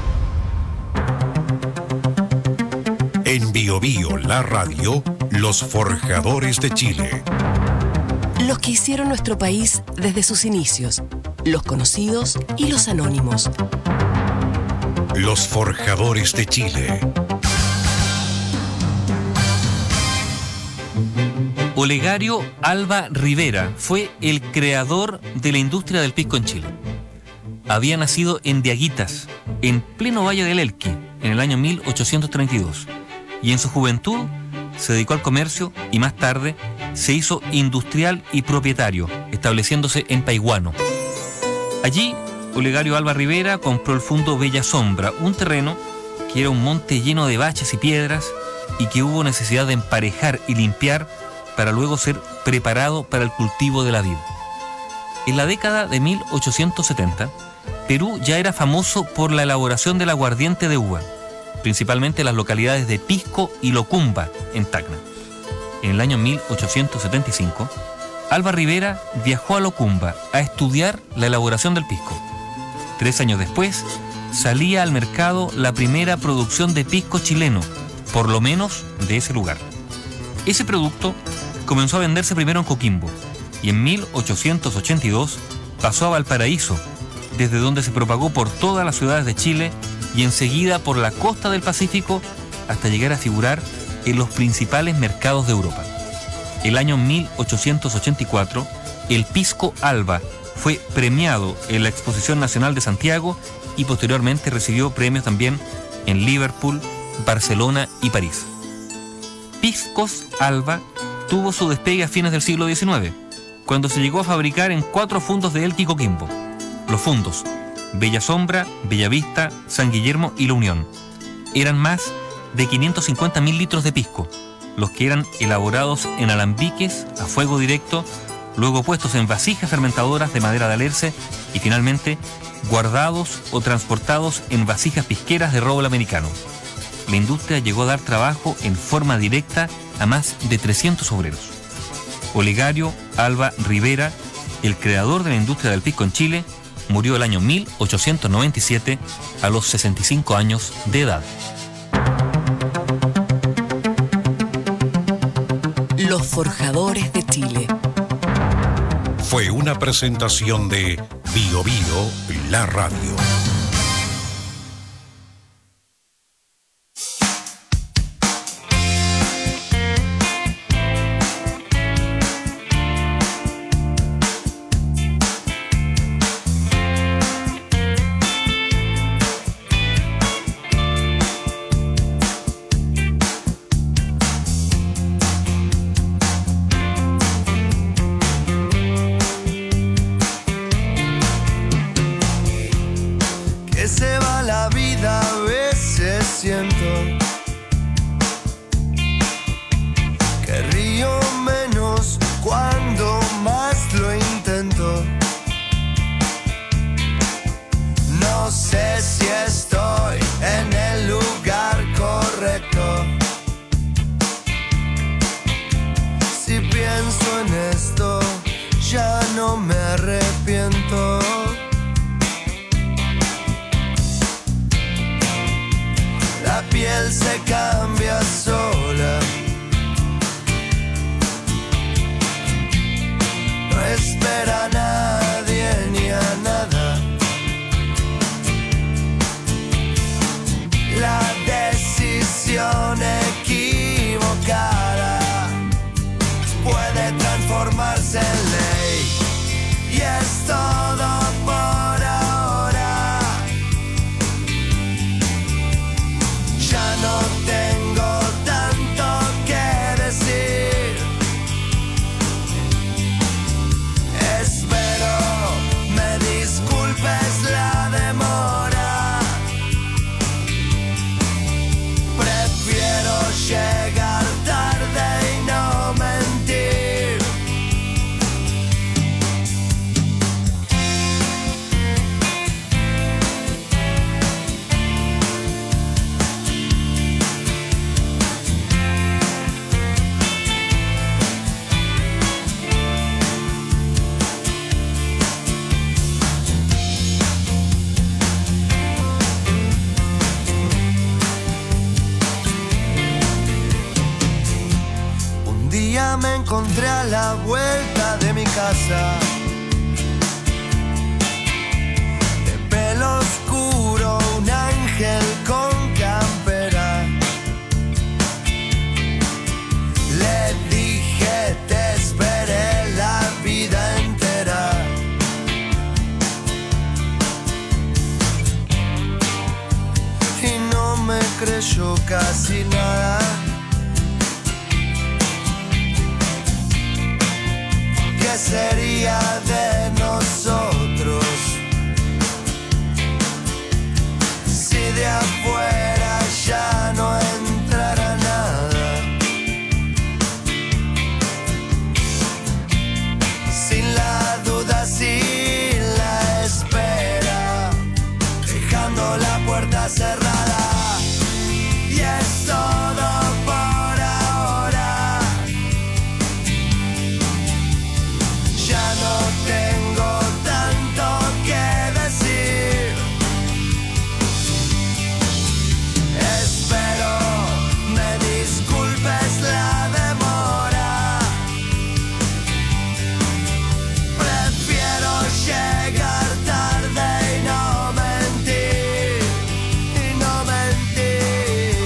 En Bio Bio, la radio, los forjadores de Chile. Los que hicieron nuestro país desde sus inicios, los conocidos y los anónimos. Los forjadores de Chile. Olegario Alba Rivera fue el creador de la industria del pisco en Chile. Había nacido en Diaguitas, en pleno Valle del Elqui, en el año mil ochocientos treinta y dos. Y en su juventud se dedicó al comercio y más tarde se hizo industrial y propietario, estableciéndose en Paiguano. Allí, Olegario Alba Rivera compró el Fundo Bella Sombra, un terreno que era un monte lleno de baches y piedras y que hubo necesidad de emparejar y limpiar para luego ser preparado para el cultivo de la vid. En la década de mil ochocientos setenta, Perú ya era famoso por la elaboración del aguardiente de uva, principalmente en las localidades de Pisco y Locumba, en Tacna. En el año mil ochocientos setenta y cinco, Alba Rivera viajó a Locumba a estudiar la elaboración del pisco. Tres años después, salía al mercado la primera producción de pisco chileno, por lo menos de ese lugar. Ese producto comenzó a venderse primero en Coquimbo y en mil ochocientos ochenta y dos pasó a Valparaíso, desde donde se propagó por todas las ciudades de Chile y enseguida por la costa del Pacífico hasta llegar a figurar en los principales mercados de Europa. El año mil ochocientos ochenta y cuatro, el Pisco Alba fue premiado en la Exposición Nacional de Santiago y posteriormente recibió premios también en Liverpool, Barcelona y París. Piscos Alba tuvo su despegue a fines del siglo diecinueve, cuando se llegó a fabricar en cuatro fundos de Elqui y Coquimbo. Los fundos Bella Sombra, Bella Vista, San Guillermo y La Unión. Eran más de quinientos cincuenta mil litros de pisco, los que eran elaborados en alambiques a fuego directo, luego puestos en vasijas fermentadoras de madera de alerce y finalmente guardados o transportados en vasijas pisqueras de roble americano. La industria llegó a dar trabajo en forma directa a más de trescientos obreros. Olegario Alba Rivera, el creador de la industria del pisco en Chile, murió el año mil ochocientos noventa y siete a los sesenta y cinco años de edad. Los forjadores de Chile. Fue una presentación de Bio Bio, la radio. La des quiere transformarse en ley. Y es todo por ahora. Ya no tengo tanto que decir. Espero me disculpes la demora. Prefiero llegar tarde y no mentir. Un día me encontré a la vuelta de mi casa, de pelo oscuro, un ángel con campera. Le dije, te esperé la vida entera. Y no me creyó casi nada. ¿Qué sería de nosotros si de afuera ya no entrara nada? Sin la duda, sin la espera, dejando la puerta cerrada. Y es todo por ahora. Ya no tengo tanto que decir. Espero me disculpes la demora. Prefiero llegar tarde y no mentir. Y no mentir.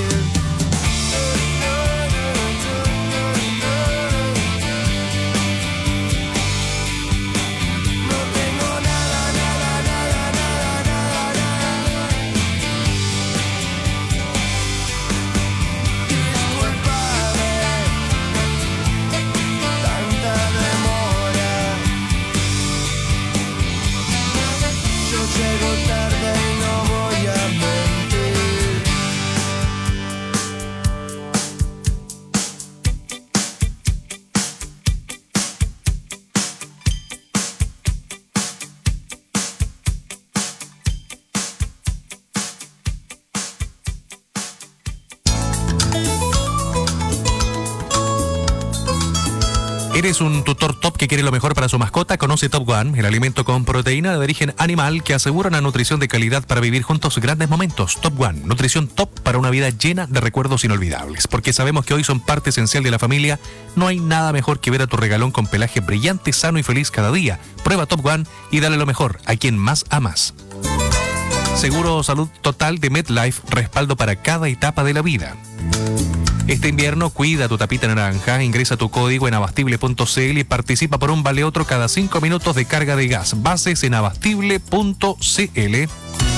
No tengo nada, nada, nada, nada, nada, nada. Discúlpame, tanta demora. Yo llego tarde y no voy a mentir. ¿Eres un tutor top que quiere lo mejor para su mascota? Conoce Top One, el alimento con proteína de origen animal que asegura una nutrición de calidad para vivir juntos grandes momentos. Top One, nutrición top para una vida llena de recuerdos inolvidables. Porque sabemos que hoy son parte esencial de la familia, no hay nada mejor que ver a tu regalón con pelaje brillante, sano y feliz cada día. Prueba Top One y dale lo mejor a quien más amas. Seguro Salud Total de MetLife, respaldo para cada etapa de la vida. Este invierno cuida tu tapita naranja, ingresa tu código en abastible punto c l y participa por un vale otro cada cinco minutos de carga de gas. Bases en abastible punto c l.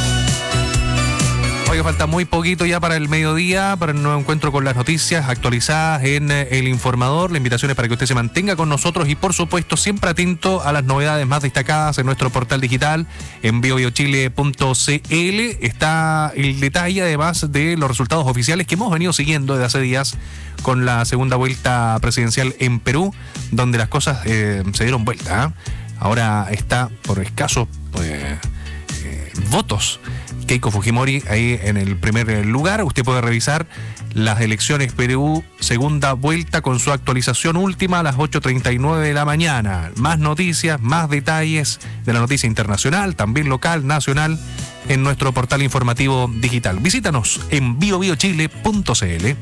Oiga, falta muy poquito ya para el mediodía, para el nuevo encuentro con las noticias actualizadas en eh, El Informador. La invitación es para que usted se mantenga con nosotros y, por supuesto, siempre atento a las novedades más destacadas en nuestro portal digital en bio bio chile punto c l. Está el detalle, además, de los resultados oficiales que hemos venido siguiendo desde hace días con la segunda vuelta presidencial en Perú, donde las cosas eh, se dieron vuelta, ¿eh? Ahora está por escasos pues, eh, votos Keiko Fujimori ahí en el primer lugar. Usted puede revisar las elecciones Perú segunda vuelta con su actualización última a las ocho treinta y nueve de la mañana. Más noticias, más detalles de la noticia internacional, también local, nacional, en nuestro portal informativo digital. Visítanos en bio bio chile punto c l.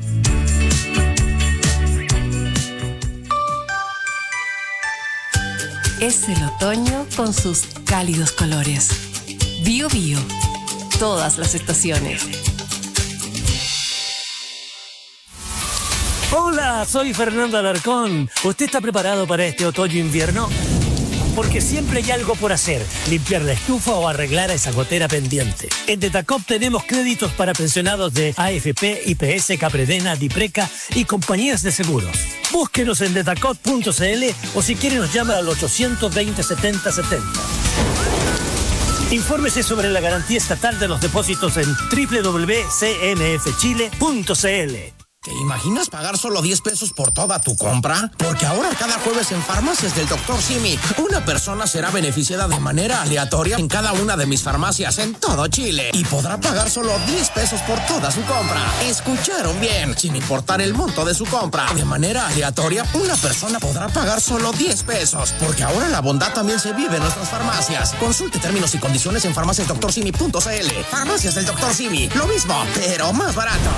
Es el otoño con sus cálidos colores. Bio Bio. Todas las estaciones. Hola, soy Fernando Alarcón. ¿Usted está preparado para este otoño-invierno? Porque siempre hay algo por hacer, limpiar la estufa o arreglar a esa gotera pendiente. En Detacop tenemos créditos para pensionados de A F P, I P S, Capredena, Dipreca y compañías de seguros. Búsquenos en detacop punto c l o si quiere nos llama al ochocientos veinte, setenta setenta. Infórmese sobre la garantía estatal de los depósitos en doble u doble u doble u punto c n f chile punto c l. ¿Te imaginas pagar solo diez pesos por toda tu compra? Porque ahora cada jueves en Farmacias del doctor Simi, una persona será beneficiada de manera aleatoria en cada una de mis farmacias en todo Chile y podrá pagar solo diez pesos por toda su compra. ¿Escucharon bien? Sin importar el monto de su compra. De manera aleatoria, una persona podrá pagar solo diez pesos, porque ahora la bondad también se vive en nuestras farmacias. Consulte términos y condiciones en farmacias doctor simi punto c l. Farmacias del doctor Simi, lo mismo, pero más barato.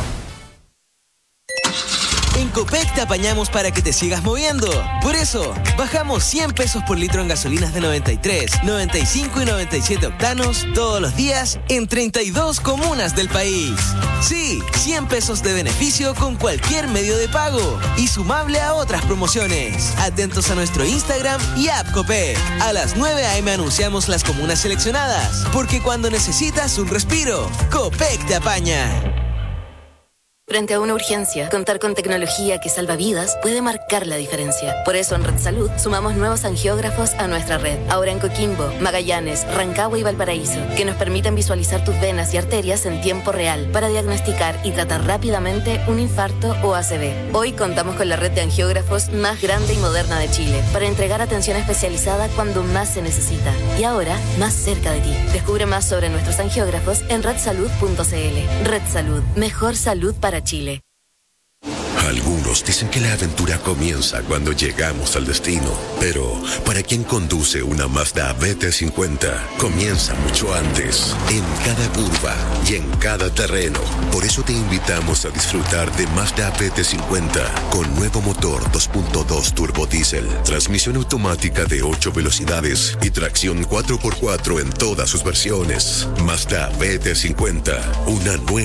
En Copec te apañamos para que te sigas moviendo. Por eso, bajamos cien pesos por litro en gasolinas de noventa y tres, noventa y cinco y noventa y siete octanos todos los días en treinta y dos comunas del país. Sí, cien pesos de beneficio con cualquier medio de pago y sumable a otras promociones. Atentos a nuestro Instagram y app Copec. A las nueve a eme anunciamos las comunas seleccionadas, porque cuando necesitas un respiro, Copec te apaña. Frente a una urgencia, contar con tecnología que salva vidas puede marcar la diferencia. Por eso en Red Salud sumamos nuevos angiógrafos a nuestra red. Ahora en Coquimbo, Magallanes, Rancagua y Valparaíso, que nos permiten visualizar tus venas y arterias en tiempo real para diagnosticar y tratar rápidamente un infarto o A C V. Hoy contamos con la red de angiógrafos más grande y moderna de Chile para entregar atención especializada cuando más se necesita. Y ahora, más cerca de ti. Descubre más sobre nuestros angiógrafos en red salud punto c l. Red Salud, mejor salud para Chile. Algunos dicen que la aventura comienza cuando llegamos al destino, pero para quien conduce una Mazda B T cincuenta, comienza mucho antes, en cada curva y en cada terreno. Por eso te invitamos a disfrutar de Mazda B T cincuenta con nuevo motor dos punto dos turbo diésel, transmisión automática de ocho velocidades y tracción cuatro por cuatro en todas sus versiones. Mazda B T cincuenta, una nueva